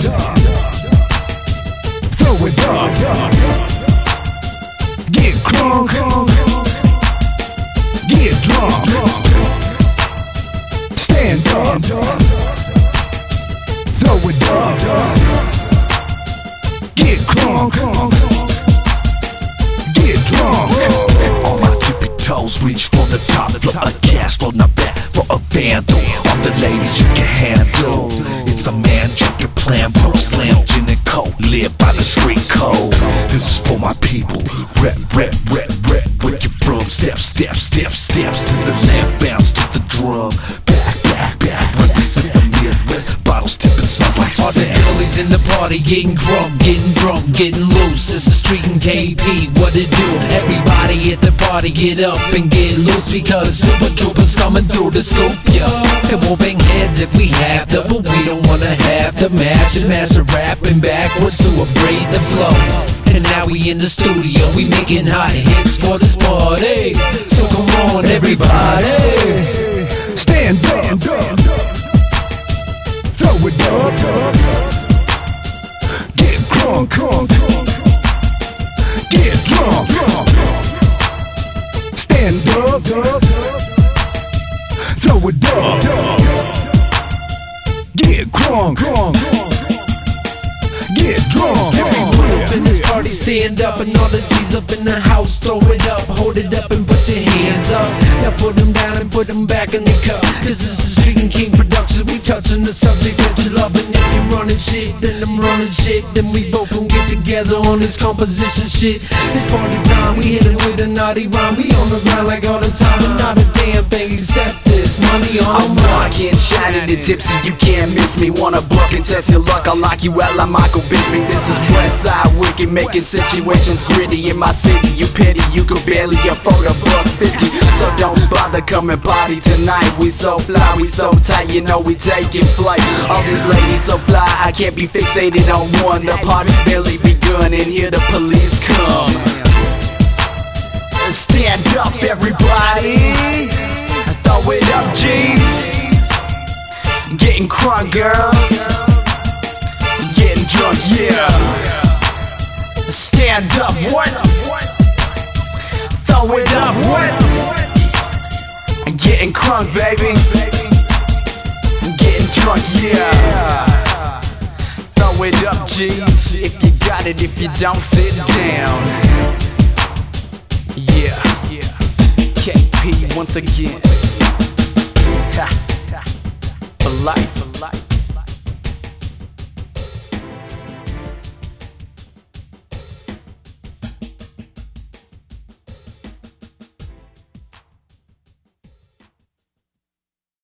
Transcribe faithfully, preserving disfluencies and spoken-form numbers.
Throw it up. Get crunk. Get drunk. Stand up. Throw it up. Get crunk. Get drunk. On my tippy toes, reach for the top. Flow a cash flow, not bad for a vandal. All the ladies you can handle. It's a man drinking plan, bro, slam, gin and coke. Live by the street code. This is for my people. Rep, rep, rep, rep. Where you from? Step, step, step, steps to the left, bounce to the drum. Back, back, back. Represent the Midwest. Bottles tipping, smells like all the sex. girlies in the party getting crunk, getting drunk, getting loose. It's the street and K P, what it do? Everybody at the party get up and get loose, because Super Troopers coming through the scoop, yeah. Come on, bang heads if we have to, but we don't wanna have to mash and master rapping backwards to abrade the flow. And now we in the studio, we making hot hits for this party. So come on, everybody, stand up. Throw it up. Get crunk. Get drunk. Stand up. Throw it up. Get crunk. Get drunk. up in this party, stand up, and all the G's up in the house, throw it up, hold it up and put your hands up. Now put them down and put them back in the cup. This is the Street and King production, we touching the subject that you love. And if you're running shit, then I'm running shit, then we both gon' get together on this composition shit. It's party time, we hit it with a naughty rhyme. We on the ground like all the time, and not a damn thing except this money on I'm rockin', shining and tipsy, you can't miss me. Wanna buck and test your luck, I'll lock you out like Michael Bisping. This is Westside Wicked, making situations gritty. In my city, you petty, you can barely afford a buck fifty. So don't bother coming party tonight. We so fly, we so tight, you know we taking flight. All these ladies so fly, I can't be fixated on one. The party's barely begun and here the police come. Stand up everybody, throw it up G's. Getting crunk girls, getting drunk, yeah. Stand up, what? Throw it up, what? Getting crunk, baby. Getting drunk, yeah. Throw it up, G's. If you got it, if you don't, sit down. Yeah. K P once again. Ha. For life.